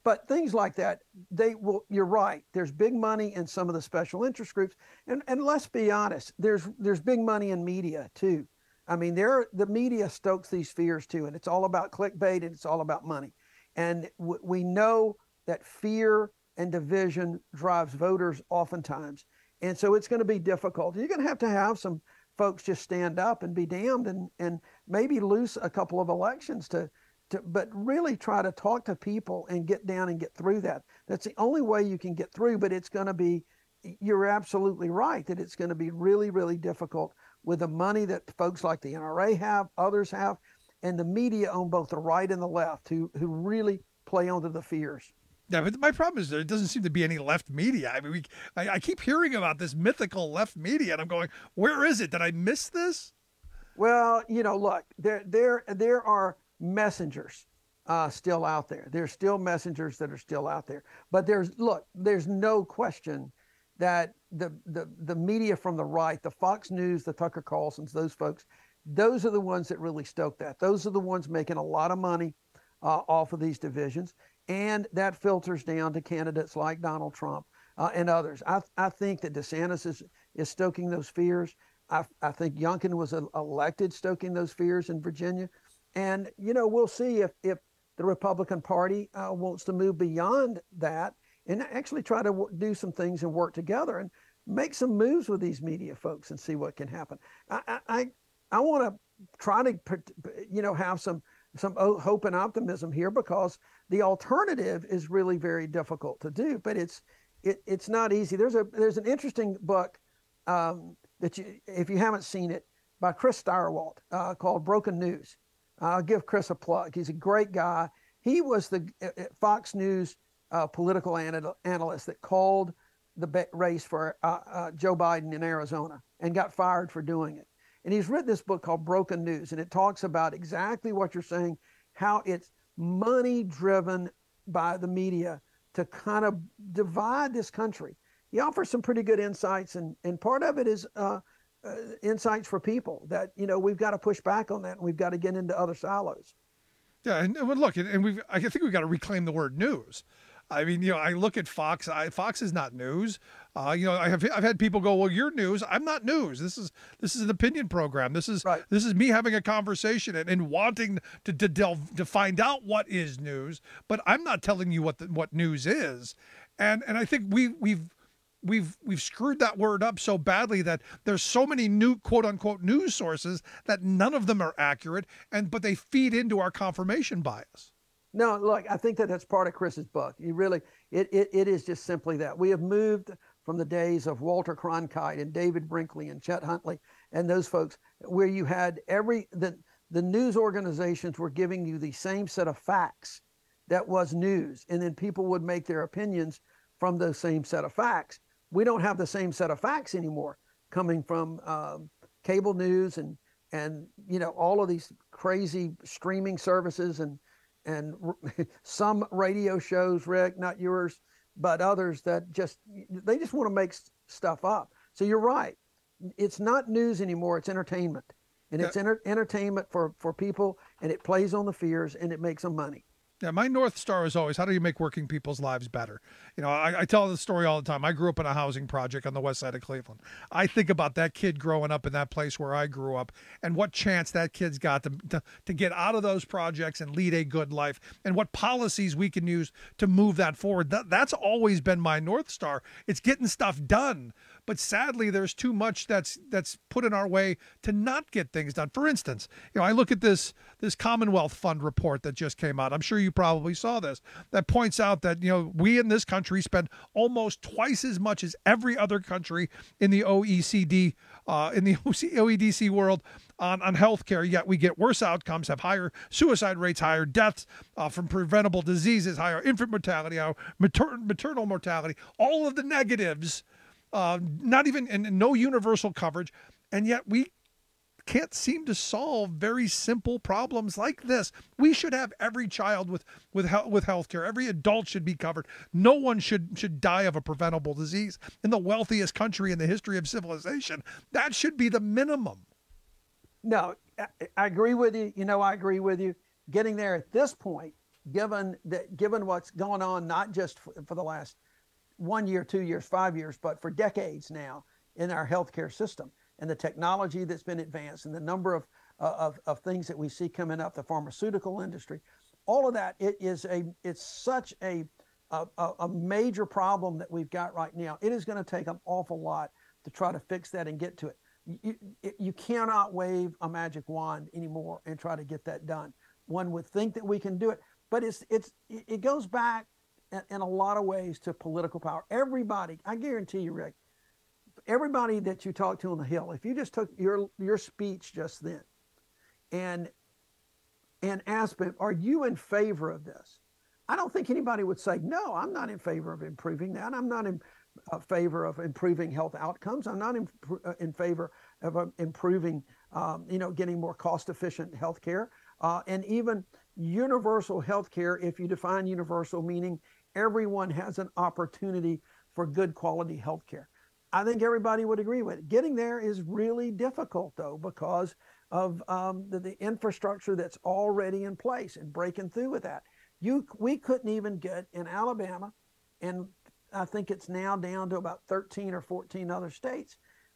but things like that, they will. You're right. There's big money in some of the special interest groups, and and let's be honest. There's there's big money in media too. I mean, there the media stokes these fears too, and it's all about clickbait and it's all about money. And w- we know that fear and division drives voters oftentimes, and so it's going to be difficult. You're going to have to have some folks just stand up and be damned, and and maybe lose a couple of elections to. To, but really try to talk to people and get down and get through that. That's the only way you can get through, but it's going to be, you're absolutely right, that it's going to be really, really difficult with the money that folks like the N R A have, others have, and the media on both the right and the left who, who really play onto the fears. Yeah, but my problem is there doesn't seem to be any left media. I mean, we, I, I keep hearing about this mythical left media, and I'm going, where is it? Did I miss this? Well, you know, look, there, there, there are messengers uh, still out there. There's still messengers that are still out there. But there's, look, there's no question that the, the, the media from the right, the Fox News, the Tucker Carlsons, those folks, those are the ones that really stoke that. Those are the ones making a lot of money uh, off of these divisions. And that filters down to candidates like Donald Trump uh, and others. I, I think that DeSantis is, is stoking those fears. I, I think Youngkin was elected stoking those fears in Virginia. And, you know, we'll see if, if the Republican Party uh, wants to move beyond that and actually try to w- do some things and work together and make some moves with these media folks and see what can happen. I I, I want to try to, you know, have some some hope and optimism here, because the alternative is really very difficult to do, but it's it, it's not easy. There's a there's an interesting book um, that you, if you haven't seen it, by Chris Stirewalt uh, called Broken News. I'll give Chris a plug. He's a great guy. He was the uh, Fox News uh, political anal- analyst that called the ba- race for uh, uh, Joe Biden in Arizona and got fired for doing it. And he's written this book called Broken News, and it talks about exactly what you're saying, how it's money driven by the media to kind of divide this country. He offers some pretty good insights, and, and part of it is uh, Uh, insights for people that, you know, we've got to push back on that, and we've got to get into other silos. Yeah, and, and look, and we've I think we've got to reclaim the word news. I mean, you know, I look at Fox. I, Fox is not news. Uh, you know, I have I've had people go, "Well, you're news." I'm not news. This is this is an opinion program. This is right. This is me having a conversation and, and wanting to to delve to find out what is news. But I'm not telling you what the, what news is. And and I think we we've. We've we've screwed that word up so badly that there's so many new quote unquote news sources that none of them are accurate, and but they feed into our confirmation bias. No, look, I think that that's part of Chris's book. You really, it it, it is just simply that we have moved from the days of Walter Cronkite and David Brinkley and Chet Huntley and those folks, where you had every the the news organizations were giving you the same set of facts that was news, and then people would make their opinions from those same set of facts. We don't have the same set of facts anymore coming from um, cable news and, and, you know, all of these crazy streaming services and, and some radio shows, Rick, not yours, but others that just, they just want to make stuff up. So you're right. It's not news anymore. It's entertainment, and it's enter- entertainment for, for people, and it plays on the fears, and it makes them money. Yeah, my North Star is always, how do you make working people's lives better? You know, I, I tell the story all the time. I grew up in a housing project on the west side of Cleveland. I think about that kid growing up in that place where I grew up, and what chance that kid's got to, to, to get out of those projects and lead a good life, and what policies we can use to move that forward. That, that's always been my North Star. It's getting stuff done. But sadly, there's too much that's that's put in our way to not get things done. For instance, you know, I look at this this Commonwealth Fund report that just came out. I'm sure you probably saw this. That points out that, you know, we in this country spend almost twice as much as every other country in the O E C D, uh, in the O E D world on on healthcare. Yet we get worse outcomes, have higher suicide rates, higher deaths uh, from preventable diseases, higher infant mortality, higher mater- maternal mortality. All of the negatives. Uh, not even and no universal coverage, and yet we can't seem to solve very simple problems like this. We should have every child with with with healthcare. Every adult should be covered. No one should should die of a preventable disease in the wealthiest country in the history of civilization. That should be the minimum. No, I, I agree with you. You know, I agree with you. Getting there at this point, given that, given what's going on, not just for, for the last one year, two years, five years, but for decades now in our healthcare system, and the technology that's been advanced, and the number of uh, of, of things that we see coming up, the pharmaceutical industry, all of that, it is a it's such a a, a major problem that we've got right now. It is going to take an awful lot to try to fix that and get to it. You, you cannot wave a magic wand anymore and try to get that done. One would think that we can do it, but it's it's it goes back in, in a lot of ways to political power. Everybody, I guarantee you, Rick, everybody that you talk to on the Hill, if you just took your your speech just then and and asked them, are you in favor of this? I don't think anybody would say, no, I'm not in favor of improving that. I'm not in uh, favor of improving health outcomes. I'm not in, uh, in favor of uh, improving, um, you know, getting more cost-efficient health care. Uh, and even universal health care, if you define universal, meaning everyone has an opportunity for good quality health care. I think everybody would agree with it. Getting there is really difficult, though, because of um, the, the infrastructure that's already in place and breaking through with that. You, we couldn't even get in Alabama, and I think it's now down to about thirteen or fourteen other states,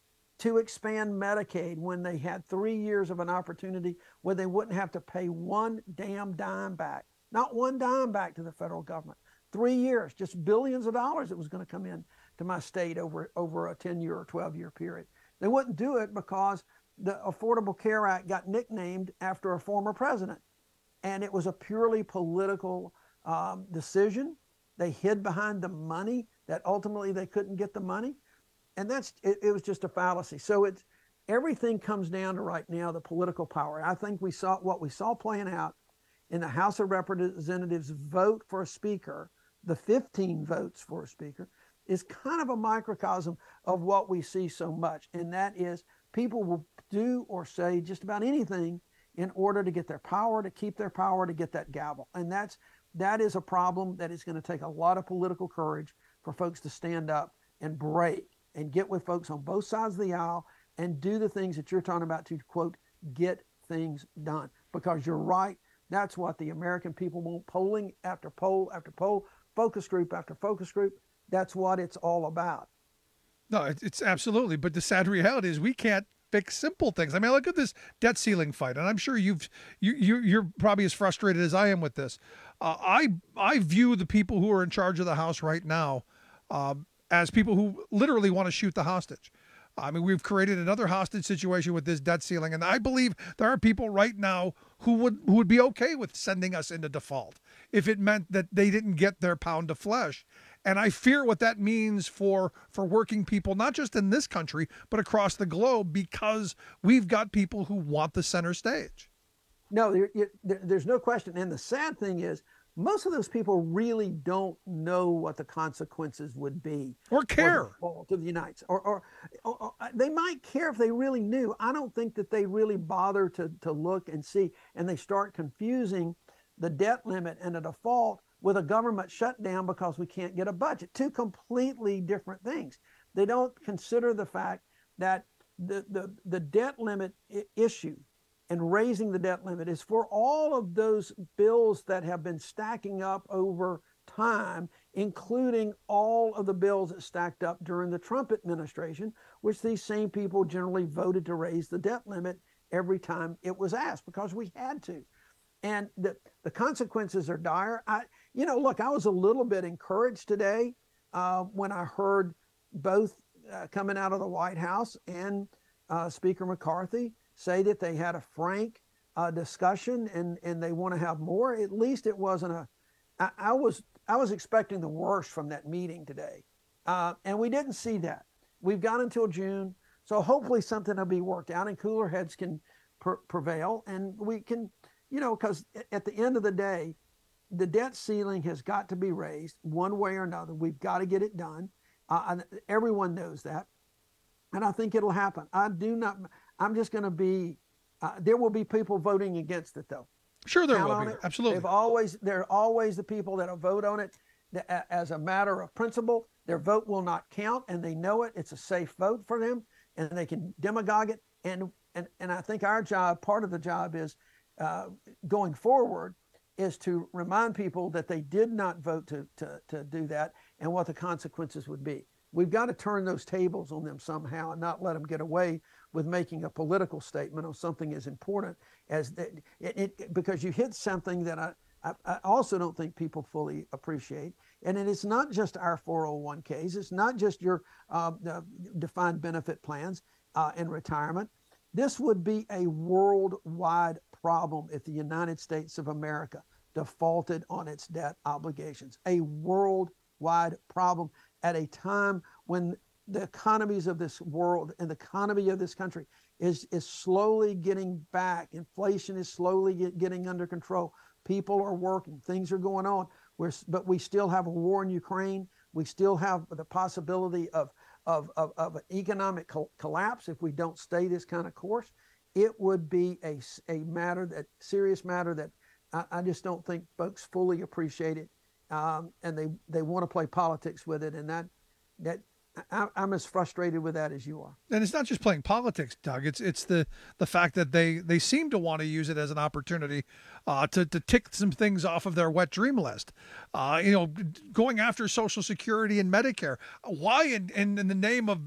to expand Medicaid when they had three years of an opportunity where they wouldn't have to pay one damn dime back, not one dime back to the federal government. Three years, just billions of dollars that was going to come in to my state over, over a ten-year or twelve-year period. They wouldn't do it because the Affordable Care Act got nicknamed after a former president. And it was a purely political um, decision. They hid behind the money that ultimately they couldn't get the money. And that's, it, it was just a fallacy. So it's, everything comes down to right now, the political power. I think we saw what we saw playing out in the House of Representatives vote for a speaker, the fifteen votes for a speaker, is kind of a microcosm of what we see so much. And that is people will do or say just about anything in order to get their power, to keep their power, to get that gavel. And that's, that is a problem that is going to take a lot of political courage for folks to stand up and break and get with folks on both sides of the aisle and do the things that you're talking about to, quote, get things done. Because you're right, that's what the American people want. Polling after poll after poll, focus group after focus group, that's what it's all about. No, it's absolutely. But the sad reality is we can't fix simple things. I mean, look at this debt ceiling fight, and I'm sure you've you, you you're probably as frustrated as I am with this. Uh, I I view the people who are in charge of the House right now uh, as people who literally want to shoot the hostage. I mean, we've created another hostage situation with this debt ceiling, and I believe there are people right now who would who would be okay with sending us into default if it meant that they didn't get their pound of flesh. And I fear what that means for, for working people, not just in this country, but across the globe, because we've got people who want the center stage. No, there, there, there's no question. And the sad thing is, most of those people really don't know what the consequences would be. Or care. To the United States. Or, or, or, or they might care if they really knew. I don't think that they really bother to, to look and see. And they start confusing the debt limit and a default with a government shutdown because we can't get a budget. Two completely different things. They don't consider the fact that the, the, the debt limit I- issue and raising the debt limit is for all of those bills that have been stacking up over time, including all of the bills that stacked up during the Trump administration, which these same people generally voted to raise the debt limit every time it was asked because we had to. And the, the consequences are dire. I, you know, look, I was a little bit encouraged today uh, when I heard both uh, coming out of the White House and uh, Speaker McCarthy say that they had a frank uh, discussion and, and they want to have more. At least it wasn't a, I, I was I was expecting the worst from that meeting today. Uh, and we didn't see that. We've got until June. So hopefully something will be worked out and cooler heads can pr- prevail and we can, you know, because at the end of the day, the debt ceiling has got to be raised one way or another. We've got to get it done. Uh, everyone knows that. And I think it'll happen. I do not, I'm just going to be, uh, there will be people voting against it though. Sure there Count will on be. it. Absolutely. They've always, there are always the people that will vote on it as a matter of principle. Their vote will not count and they know it. It's a safe vote for them and they can demagogue it. And, and, and I think our job, part of the job is uh, going forward is to remind people that they did not vote to, to, to do that and what the consequences would be. We've got to turn those tables on them somehow and not let them get away with making a political statement on something as important as that. It, it, because you hit something that I, I, I also don't think people fully appreciate. And it is not just our four oh one k's. It's not just your uh, defined benefit plans uh, and retirement. This would be a worldwide problem if the United States of America defaulted on its debt obligations. A worldwide problem at a time when the economies of this world and the economy of this country is, is slowly getting back. Inflation is slowly get, getting under control. People are working. Things are going on. We're, but we still have a war in Ukraine. We still have the possibility of, of, of, of an economic co- collapse if we don't stay this kind of course. It would be a, a matter, that serious matter that I, I just don't think folks fully appreciate it. Um, and they, they want to play politics with it. And that, that I, I'm as frustrated with that as you are. And it's not just playing politics, Doug. It's it's the the fact that they, they seem to want to use it as an opportunity uh, to to tick some things off of their wet dream list. Uh, you know, going after Social Security and Medicare. Why in, in, in the name of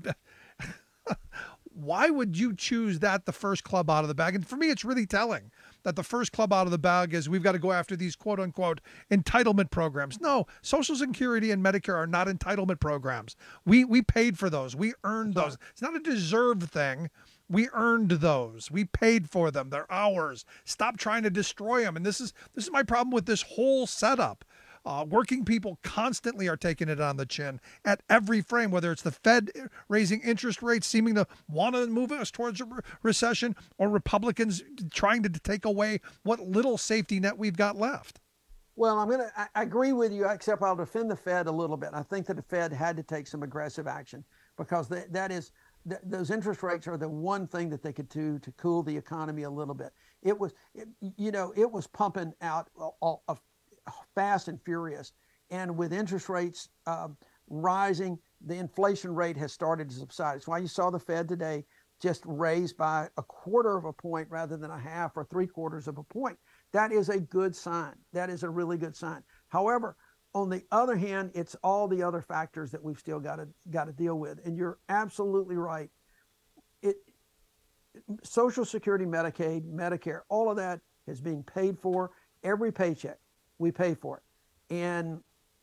why would you choose that the first club out of the bag? And for me, it's really telling that the first club out of the bag is we've got to go after these quote unquote entitlement programs. No, Social Security and Medicare are not entitlement programs. We we paid for those. We earned those. It's not a deserved thing. We earned those. We paid for them. They're ours. Stop trying to destroy them. And this is this is my problem with this whole setup. Uh, working people constantly are taking it on the chin at every frame, whether it's the Fed raising interest rates, seeming to want to move us towards a re- recession, or Republicans trying to take away what little safety net we've got left. Well, I'm going to, I agree with you, except I'll defend the Fed a little bit. I think that the Fed had to take some aggressive action because that, that is, th- those interest rates are the one thing that they could do to cool the economy a little bit. It was, it, you know, it was pumping out all of fast and furious. And with interest rates uh, rising, the inflation rate has started to subside. That's why you saw the Fed today just raised by a quarter of a point rather than a half or three quarters of a point. That is a good sign. That is a really good sign. However, on the other hand, it's all the other factors that we've still got to got to deal with. And you're absolutely right. It, Social Security, Medicaid, Medicare, all of that is being paid for. Every paycheck, we pay for it. And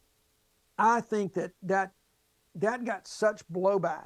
I think that that, that got such blowback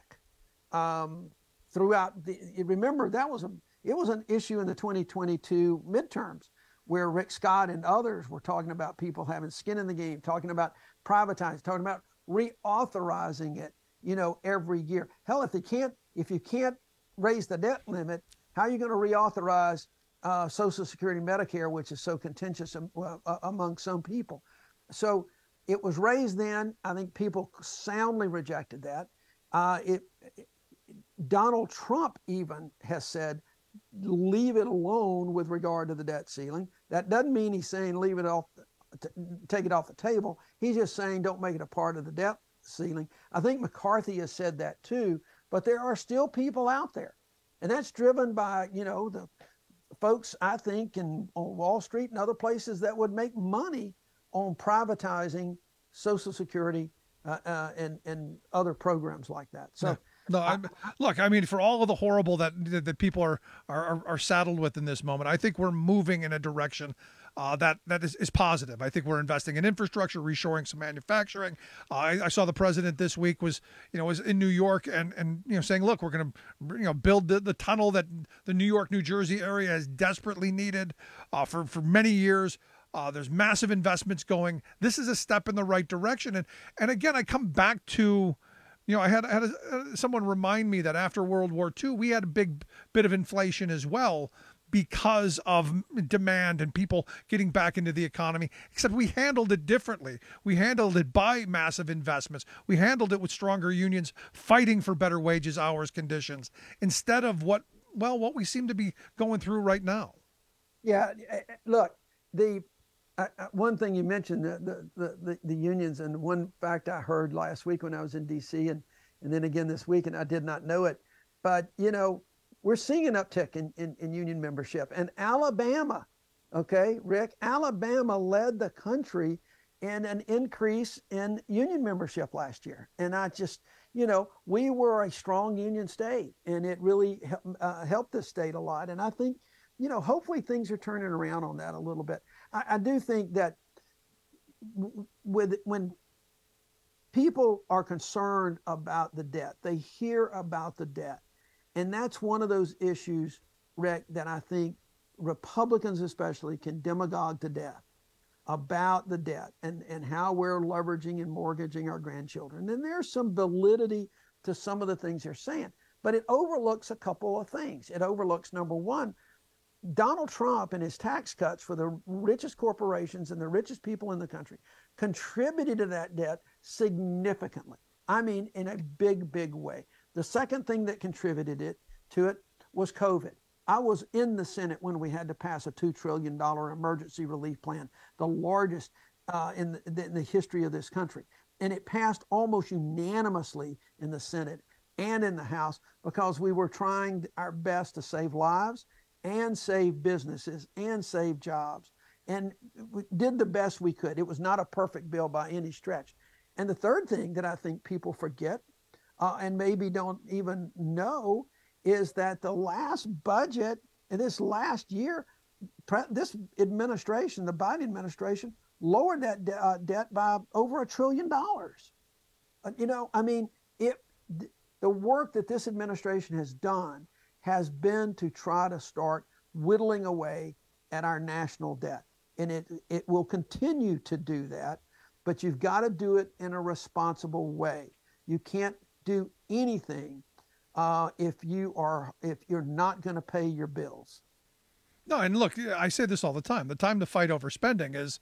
um, throughout the, remember that was a, it was an issue in the twenty twenty-two midterms where Rick Scott and others were talking about people having skin in the game, talking about privatizing, talking about reauthorizing it, you know, every year. Hell, if they can't, if you can't raise the debt limit, how are you going to reauthorize Uh, Social Security, Medicare, which is so contentious um, uh, among some people? So it was raised then. I think people soundly rejected that. Uh, it, it, Donald Trump even has said, leave it alone with regard to the debt ceiling. That doesn't mean he's saying leave it off, t- take it off the table. He's just saying don't make it a part of the debt ceiling. I think McCarthy has said that too, but there are still people out there. And that's driven by, you know, the folks, I think, in on Wall Street and other places that would make money on privatizing Social Security uh, uh, and and other programs like that. So, no, no I, look, I mean, for all of the horrible that that people are are are saddled with in this moment, I think we're moving in a direction uh, that that is, is positive. I think we're investing in infrastructure, reshoring some manufacturing. Uh, I, I saw the president this week was, you know, was in New York and, and you know, saying, look, we're going to, you know, build the, the tunnel that the New York, New Jersey area has desperately needed uh, for, for many years. Uh, there's massive investments going. This is a step in the right direction. And, and again, I come back to, you know, I had, I had a, uh, someone remind me that after World War Two, we had a big bit of inflation as well, because of demand and people getting back into the economy, except we handled it differently. We handled it by massive investments. We handled it with stronger unions fighting for better wages, hours, conditions, instead of what, well, what we seem to be going through right now. Yeah, look, the uh, one thing you mentioned, the, the, the, the unions, and one fact I heard last week when I was in D C and, and then again this week, and I did not know it, but, you know, we're seeing an uptick in, in, in union membership. And Alabama Okay, Rick, Alabama led the country in an increase in union membership last year. And I just, you know, we were a strong union state, and it really uh, helped the state a lot. And I think, you know, hopefully things are turning around on that a little bit. I, I do think that with when people are concerned about the debt, they hear about the debt. And that's one of those issues, Rick, that I think Republicans especially can demagogue to death about the debt and, and how we're leveraging and mortgaging our grandchildren. And there's some validity to some of the things they're saying, but it overlooks a couple of things. It overlooks, number one, Donald Trump and his tax cuts for the richest corporations and the richest people in the country contributed to that debt significantly. I mean, in a big, big way. The second thing that contributed it to it was COVID. I was in the Senate when we had to pass a two trillion dollars emergency relief plan, the largest uh, in, the, in the history of this country. And it passed almost unanimously in the Senate and in the House because we were trying our best to save lives and save businesses and save jobs, and we did the best we could. It was not a perfect bill by any stretch. And the third thing that I think people forget uh, and maybe don't even know is that the last budget in this last year, pre- this administration, the Biden administration, lowered that de- uh, debt by over a trillion dollars. Uh, you know, I mean, it, th- the work that this administration has done has been to try to start whittling away at our national debt. And it, it will continue to do that, but you've got to do it in a responsible way. You can't do anything uh, if you are if you're not going to pay your bills. No, and look, I say this all the time. The time to fight over spending is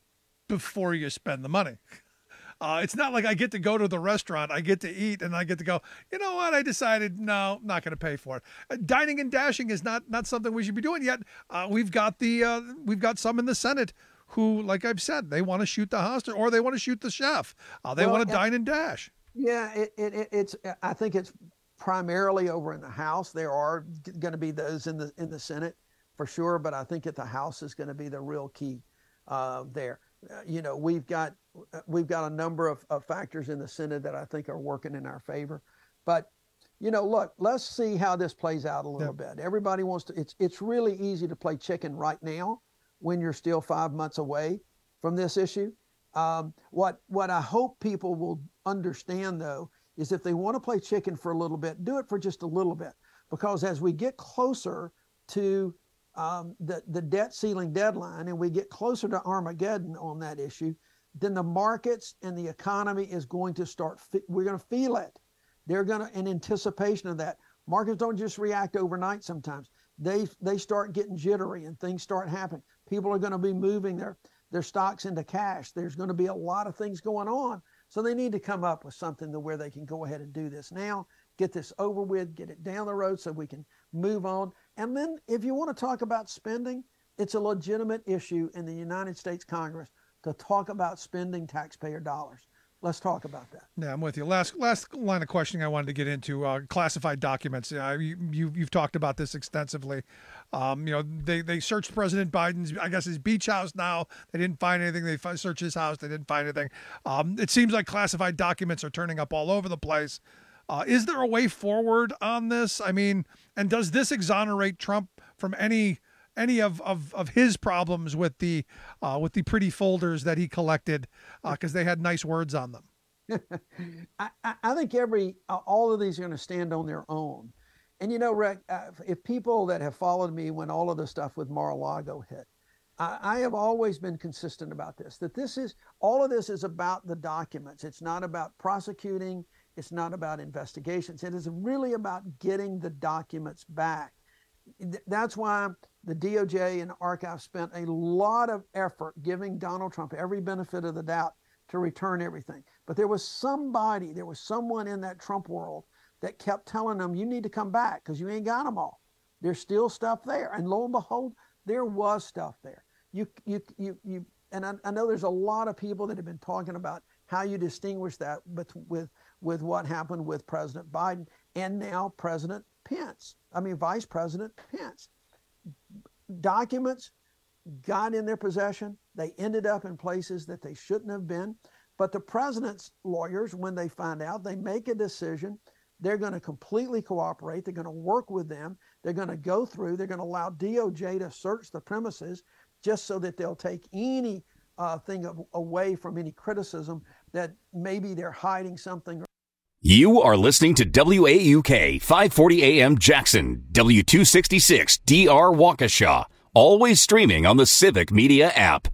before you spend the money. Uh, it's not like I get to go to the restaurant, I get to eat, and I get to go, you know what, I decided, no, I'm not going to pay for it. Uh, dining and dashing is not not something we should be doing yet. Uh, we've got the uh, we've got some in the Senate who, like I've said, they want to shoot the hostage or they want to shoot the chef. Uh, they well, want to yeah, dine and dash. Yeah, it, it, it's. I think it's primarily over in the House. There are going to be those in the in the Senate for sure, but I think at the House is going to be the real key uh, there. Uh, you know, we've got we've got a number of, of factors in the Senate that I think are working in our favor. But, you know, look, let's see how this plays out a little yeah. bit. Everybody wants to, it's it's really easy to play chicken right now when you're still five months away from this issue. Um, what what I hope people will understand, though, is if they want to play chicken for a little bit, do it for just a little bit. Because as we get closer to Um, the, the debt ceiling deadline and we get closer to Armageddon on that issue, then the markets and the economy is going to start, we're going to feel it. They're going to, in anticipation of that, markets don't just react overnight sometimes. They they start getting jittery and things start happening. People are going to be moving their, their stocks into cash. There's going to be a lot of things going on. So they need to come up with something to where they can go ahead and do this now, get this over with, get it down the road so we can move on. And then if you want to talk about spending, it's a legitimate issue in the United States Congress to talk about spending taxpayer dollars. Let's talk about that. Yeah, I'm with you. Last last line of questioning I wanted to get into, uh, classified documents. Uh, you, you, you've talked about this extensively. Um, you know, they, they searched President Biden's, I guess, his beach house now. They didn't find anything. They searched his house. They didn't find anything. Um, it seems like classified documents are turning up all over the place. Uh, is there a way forward on this? I mean, and does this exonerate Trump from any any of, of, of his problems with the uh, with the pretty folders that he collected because uh, they had nice words on them? I, I think every uh, all of these are going to stand on their own. And you know, Rick, uh, if people that have followed me when all of the stuff with Mar-a-Lago hit, I, I have always been consistent about this. That this is all of this is about the documents. It's not about prosecuting. It's not about investigations. It is really about getting the documents back. That's why the D O J and Archive spent a lot of effort giving Donald Trump every benefit of the doubt to return everything. But there was somebody, there was someone in that Trump world that kept telling them, you need to come back because you ain't got them all. There's still stuff there. And lo and behold, there was stuff there. You, you, you, you, and I, I know there's a lot of people that have been talking about how you distinguish that with, with, with what happened with President Biden and now President Pence. I mean, Vice President Pence. Documents got in their possession. They ended up in places that they shouldn't have been. But the president's lawyers, when they find out, they make a decision. They're going to completely cooperate. They're going to work with them. They're going to go through. They're going to allow D O J to search the premises just so that they'll take any uh, thing of, away from any criticism that maybe they're hiding something. You are listening to W A U K five forty A M Jackson, W two sixty-six D R Waukesha, always streaming on the Civic Media app.